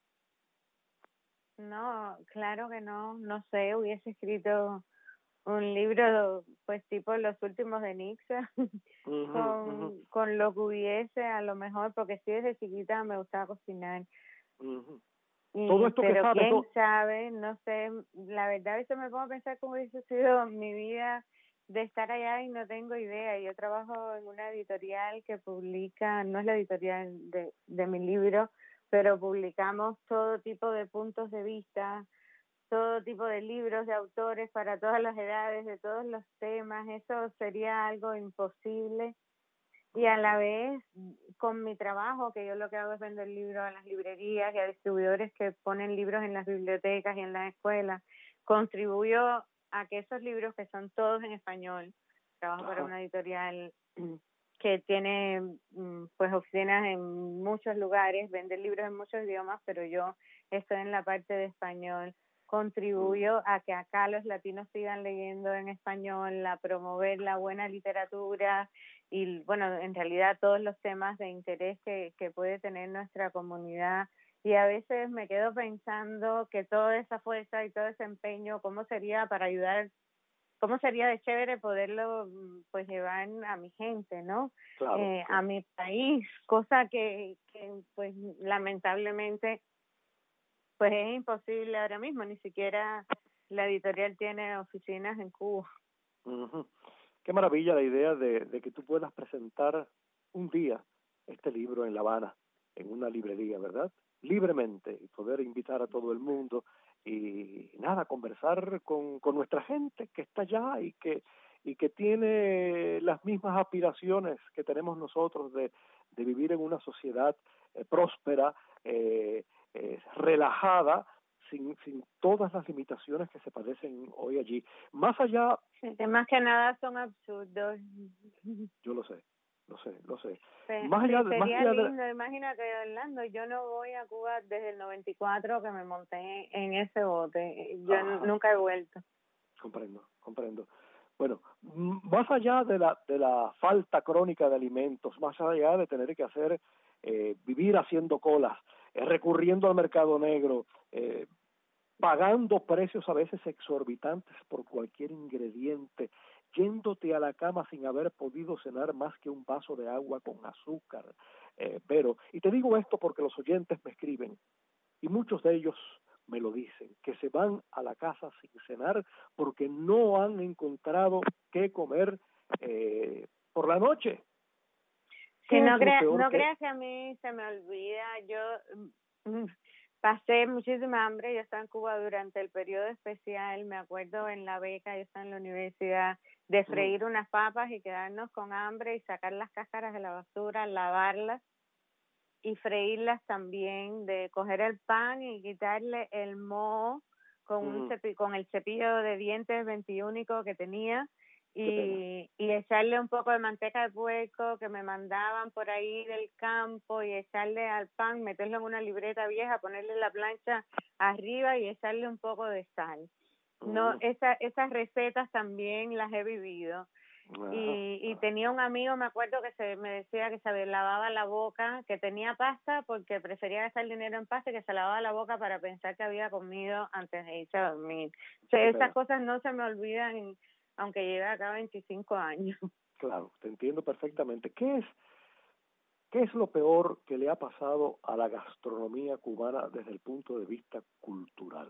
No, claro que no, no sé, hubiese escrito un libro pues tipo Los últimos de Nixa, Uh-huh, con, uh-huh, con lo que hubiese a lo mejor, porque sí desde chiquita me gustaba cocinar. uh-huh. Y, Todo esto que pero sabes, quién todo- sabe, no sé, la verdad a veces me pongo a pensar cómo hubiese sido mi vida de estar allá y no tengo idea. Yo trabajo en una editorial que publica, no es la editorial de, de mi libro, pero publicamos todo tipo de puntos de vista, todo tipo de libros de autores para todas las edades, de todos los temas. Eso sería algo imposible. Y a la vez, con mi trabajo, que yo lo que hago es vender libros a las librerías y a distribuidores que ponen libros en las bibliotecas y en las escuelas, contribuyo a que esos libros, que son todos en español, trabajo Ajá. para una editorial que tiene pues oficinas en muchos lugares, vende libros en muchos idiomas, pero yo estoy en la parte de español. Contribuyo a que acá los latinos sigan leyendo en español, a promover la buena literatura y, bueno, en realidad todos los temas de interés que, que puede tener nuestra comunidad. Y a veces me quedo pensando que toda esa fuerza y todo ese empeño, ¿cómo sería para ayudar? ¿Cómo sería de chévere poderlo pues llevar a mi gente, ¿no? Claro, eh, claro. A mi país, cosa que, que pues lamentablemente pues es imposible ahora mismo, ni siquiera la editorial tiene oficinas en Cuba. Uh-huh. Qué maravilla la idea de, de que tú puedas presentar un día este libro en La Habana, en una librería, ¿verdad? Libremente, y poder invitar a todo el mundo y nada, conversar con, con nuestra gente que está allá y que y que tiene las mismas aspiraciones que tenemos nosotros de, de vivir en una sociedad eh, próspera, eh, eh, relajada, sin, sin todas las limitaciones que se padecen hoy allí. Más allá... Que más que nada son absurdos. Yo lo sé, lo sé, lo sé. Pe- Más allá, sí, de, más sería allá de... lindo, imagínate, Orlando, yo no voy a Cuba desde el noventa y cuatro que me monté en ese bote, yo Ajá. nunca he vuelto. Comprendo, comprendo. Bueno, m- más allá de la de la falta crónica de alimentos, más allá de tener que hacer, eh, vivir haciendo colas, eh, recurriendo al mercado negro, eh, pagando precios a veces exorbitantes por cualquier ingrediente, yéndote a la cama sin haber podido cenar más que un vaso de agua con azúcar, eh, pero, y te digo esto porque los oyentes me escriben, y muchos de ellos me lo dicen, que se van a la casa sin cenar porque no han encontrado qué comer eh, por la noche. Si no, es lo crea, peor no que- creas que a mí se me olvida, yo mm, pasé muchísima hambre. Yo estaba en Cuba durante el periodo especial, me acuerdo en la beca, yo estaba en la universidad, de freír mm. unas papas y quedarnos con hambre y sacar las cáscaras de la basura, lavarlas y freírlas también, de coger el pan y quitarle el moho con, mm. un cepi- con el cepillo de dientes veintiúnico que tenía, y, y echarle un poco de manteca de puerco que me mandaban por ahí del campo y echarle al pan, meterlo en una libreta vieja, ponerle la plancha arriba y echarle un poco de sal. No, Mm. esa, esas recetas también las he vivido. Ajá. Y, y tenía un amigo, me acuerdo, que se me decía que se lavaba la boca, que tenía pasta porque prefería gastar dinero en pasta, y que se lavaba la boca para pensar que había comido antes de irse a dormir. O sea, esas cosas no se me olvidan, aunque lleve acá veinticinco años. Claro, te entiendo perfectamente. ¿Qué es, qué es lo peor que le ha pasado a la gastronomía cubana desde el punto de vista cultural?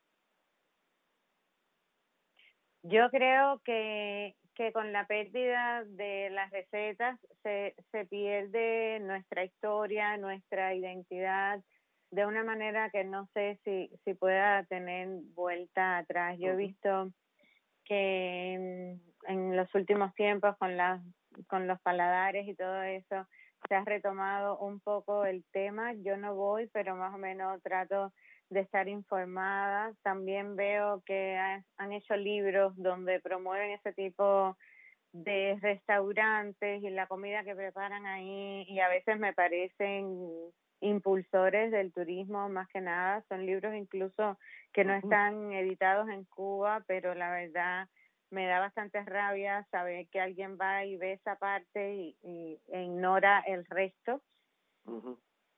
Yo creo que, que con la pérdida de las recetas se, se pierde nuestra historia, nuestra identidad, de una manera que no sé si, si pueda tener vuelta atrás. Yo he visto que en, en los últimos tiempos con las con los paladares y todo eso se ha retomado un poco el tema. Yo no voy, pero más o menos trato de estar informada. También veo que ha, han hecho libros donde promueven ese tipo de restaurantes y la comida que preparan ahí, y a veces me parecen impulsores del turismo más que nada. Son libros incluso que no están editados en Cuba, pero la verdad me da bastante rabia saber que alguien va y ve esa parte y, y e ignora el resto. Uh-huh.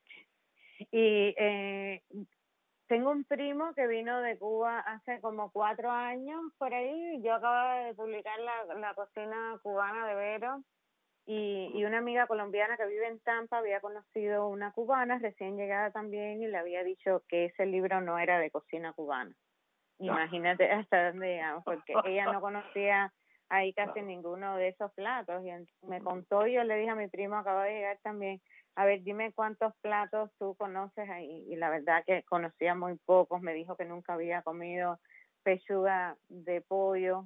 Y eh, tengo un primo que vino de Cuba hace como cuatro años por ahí. Yo acababa de publicar la, la cocina cubana de Vero, y, y una amiga colombiana que vive en Tampa había conocido una cubana recién llegada también y le había dicho que ese libro no era de cocina cubana. Imagínate hasta dónde llegamos, porque ella no conocía ahí casi claro. ninguno de esos platos, y me contó, y yo le dije a mi primo, acaba de llegar también, a ver, dime cuántos platos tú conoces ahí, y la verdad que conocía muy pocos. Me dijo que nunca había comido pechuga de pollo,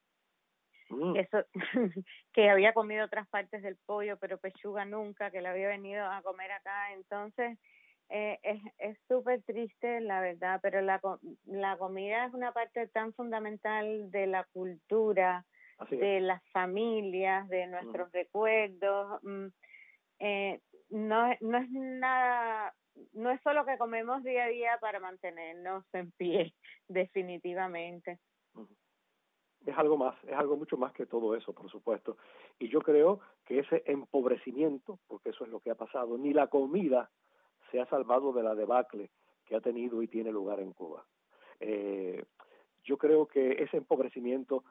mm. eso que había comido otras partes del pollo, pero pechuga nunca, que le había venido a comer acá. Entonces Eh, es es súper triste, la verdad, pero la la comida es una parte tan fundamental de la cultura, de las familias, de nuestros uh-huh. recuerdos. Eh, no, no es nada, no es solo que comemos día a día para mantenernos en pie, definitivamente. Uh-huh. Es algo más, es algo mucho más que todo eso, por supuesto. Y yo creo que ese empobrecimiento, porque eso es lo que ha pasado, ni la comida se ha salvado de la debacle que ha tenido y tiene lugar en Cuba. Eh, yo creo que ese empobrecimiento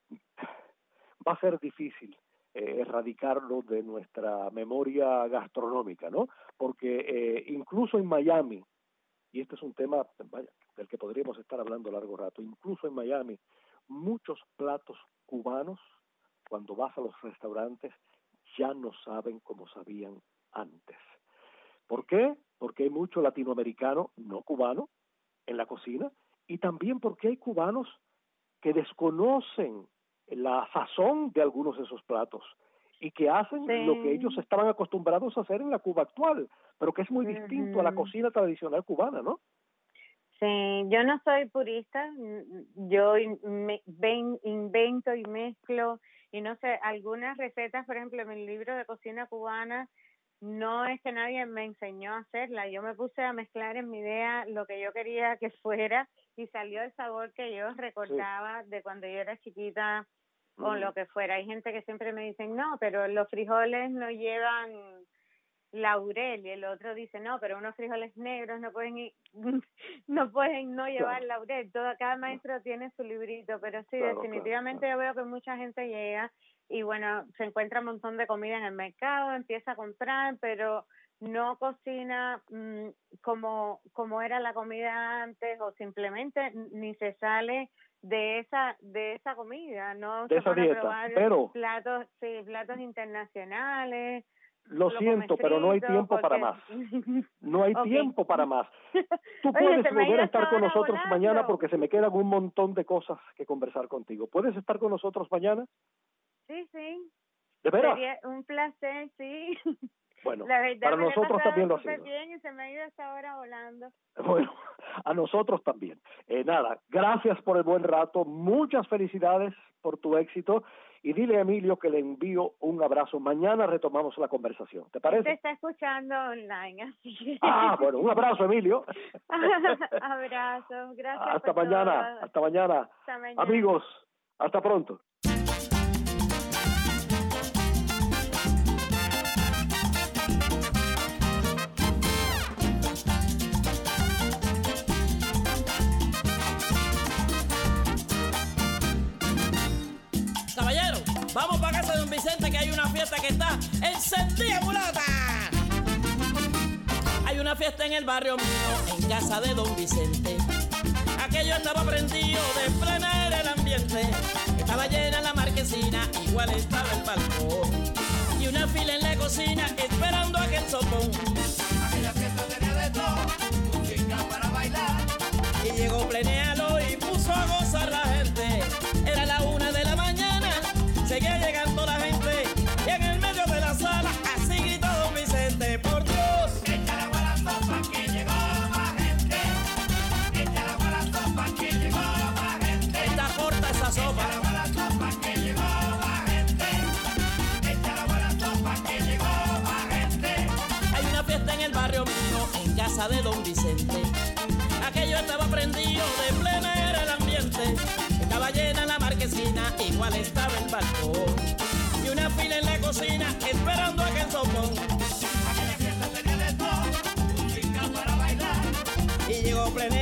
va a ser difícil eh, erradicarlo de nuestra memoria gastronómica, ¿no? Porque eh, incluso en Miami, y este es un tema vaya, del que podríamos estar hablando largo rato, incluso en Miami, muchos platos cubanos, cuando vas a los restaurantes, ya no saben como sabían antes. ¿Por qué? Porque hay mucho latinoamericano, no cubano, en la cocina, y también porque hay cubanos que desconocen la sazón de algunos de esos platos y que hacen sí. lo que ellos estaban acostumbrados a hacer en la Cuba actual, pero que es muy uh-huh. distinto a la cocina tradicional cubana, ¿no? Sí, yo no soy purista, yo me, ven, invento y mezclo, y no sé, algunas recetas, por ejemplo, en mi libro de cocina cubana, no es que nadie me enseñó a hacerla, yo me puse a mezclar en mi idea lo que yo quería que fuera y salió el sabor que yo recordaba sí. de cuando yo era chiquita o mm. lo que fuera. Hay gente que siempre me dice, no, pero los frijoles no llevan laurel, y el otro dice, no, pero unos frijoles negros no pueden ir, no pueden no llevar claro. laurel. Todo, cada maestro tiene su librito, pero sí, claro, definitivamente claro, claro. yo veo que mucha gente llega y bueno, se encuentra un montón de comida en el mercado, empieza a comprar, pero no cocina mmm, como como era la comida antes, o simplemente ni se sale de esa de esa comida, no de se esa van dieta, a probar pero platos, sí, platos internacionales. Lo lo siento, come pero no hay frito, tiempo para porque- más. No hay Ok. tiempo para más. Tú Oye, puedes se me ha volver ido a estar esta con hora nosotros volando. mañana porque se me quedan un montón de cosas que conversar contigo. ¿Puedes estar con nosotros mañana? Sí, sí. ¿De veras? Sería un placer, sí. Bueno, La verdad, para me lo he nosotros pasado también lo ha súper sido. bien y se me ha ido esta hora volando. Bueno, a nosotros también. Eh, nada, gracias por el buen rato, muchas felicidades por tu éxito y dile a Emilio que le envío un abrazo. Mañana retomamos la conversación, ¿te Te parece? está escuchando online, así que... Ah, bueno, un abrazo, Emilio. Abrazos, gracias Hasta por mañana, todo. hasta mañana. Hasta mañana. Amigos, hasta pronto. Caballero, vamos para casa de don Vicente que hay una fiesta que está encendida, mulata. Hay una fiesta en el barrio mío, en casa de don Vicente. Aquello estaba prendido de plena era el ambiente. Estaba llena la marquesina, igual estaba el balcón. Y una fila en la cocina esperando a que el sopón. Aquella fiesta tenía de todo, música para bailar. Y llegó Plenéalo y puso a gozar la gente. Era la una de la mañana, seguía llegando la gente. Y en el medio de la sala, así gritó don Vicente, por Dios. Echa agua a la sopa que llegó más gente. Echa agua a la sopa que llegó más gente. Está corta esa sopa. Echa agua a la sopa que llegó más gente. Echa agua a la sopa que llegó más gente. Hay una fiesta en el barrio mío, en casa de don Vicente. Aquello estaba prendido, de plena era el ambiente. Estaba llena la marquesina, igual estaba el balcón. Y una fila en la cocina, esperando a que el sopón. Aquella fiesta tenía de todo, música para bailar. Y llegó Plenéalo